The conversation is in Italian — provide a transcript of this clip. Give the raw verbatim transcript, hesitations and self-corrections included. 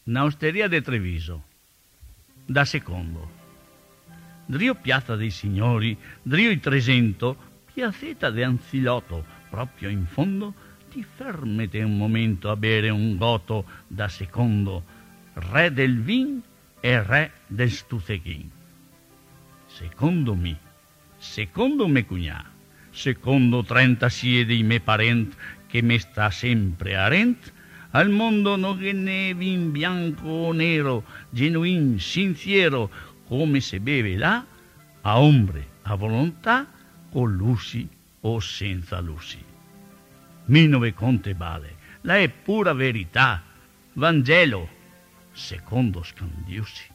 Un'osteria de Treviso, da secondo. Drio Piazza dei Signori, drio i Trecento, piazzetta de Anzilotto, proprio in fondo, ti fermete un momento a bere un goto da secondo, re del vin e re del stuzzechin. Secondo mi, secondo me cugnà, secondo trenta sie dei me parent che me sta sempre arent, al mondo non che ne vin bianco o nero, genuin, sincero, come se beve là, a ombre, a volontà, con luci o senza luci. Minove conte vale, la è pura verità, Vangelo, secondo Scandiusi.